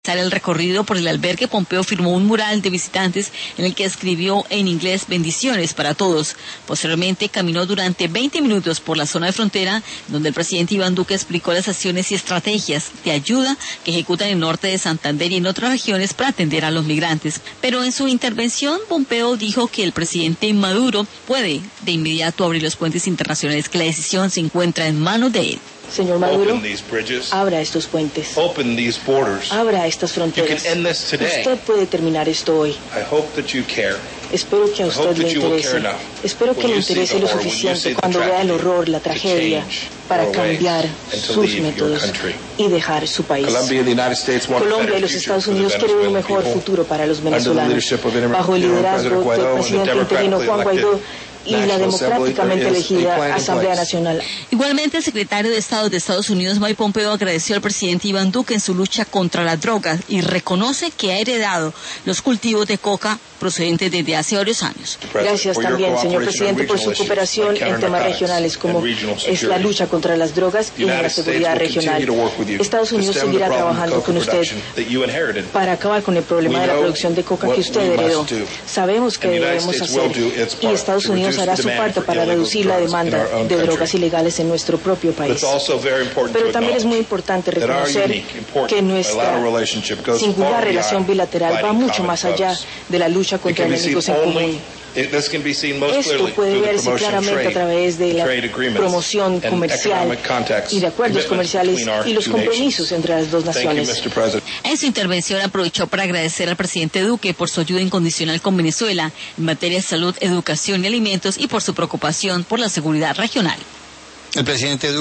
El recorrido por el albergue, Pompeo firmó un mural de visitantes en el que escribió en inglés bendiciones para todos. Posteriormente caminó durante 20 minutos por la zona de frontera, donde el presidente Iván Duque explicó las acciones y estrategias de ayuda que ejecutan en el norte de Santander y en otras regiones para atender a los migrantes. Pero en su intervención, Pompeo dijo que el presidente Maduro puede de inmediato abrir los puentes internacionales, que la decisión se encuentra en manos de él. Señor Maduro, abra estos puentes, abra estas fronteras. Usted puede terminar esto hoy. Espero que a usted le interese. Espero que le interese lo suficiente cuando vea el horror, la tragedia, para cambiar sus métodos y dejar su país. Colombia y los Estados Unidos quieren un mejor futuro para los venezolanos. Bajo el liderazgo del presidente interino Juan Guaidó y la democráticamente elegida Asamblea Nacional. Igualmente, el secretario de Estado de Estados Unidos, Mike Pompeo, agradeció al presidente Iván Duque en su lucha contra las drogas y reconoce que ha heredado los cultivos de coca procedentes desde hace varios años. Gracias también, señor presidente, por su cooperación en temas regionales como es la lucha contra las drogas y la seguridad regional. Estados Unidos seguirá trabajando con usted para acabar con el problema de la producción de coca que usted heredó. Sabemos que debemos hacer y Estados Unidos hará su parte para reducir la demanda de drogas ilegales en nuestro propio país. Pero también es muy importante reconocer que nuestra singular relación bilateral va mucho más allá de la lucha contra enemigos en común. Esto puede verse claramente a través de la promoción comercial y de acuerdos comerciales y los compromisos entre las dos naciones. En su intervención aprovechó para agradecer al presidente Duque por su ayuda incondicional con Venezuela en materia de salud, educación y alimentos y por su preocupación por la seguridad regional. El presidente Duque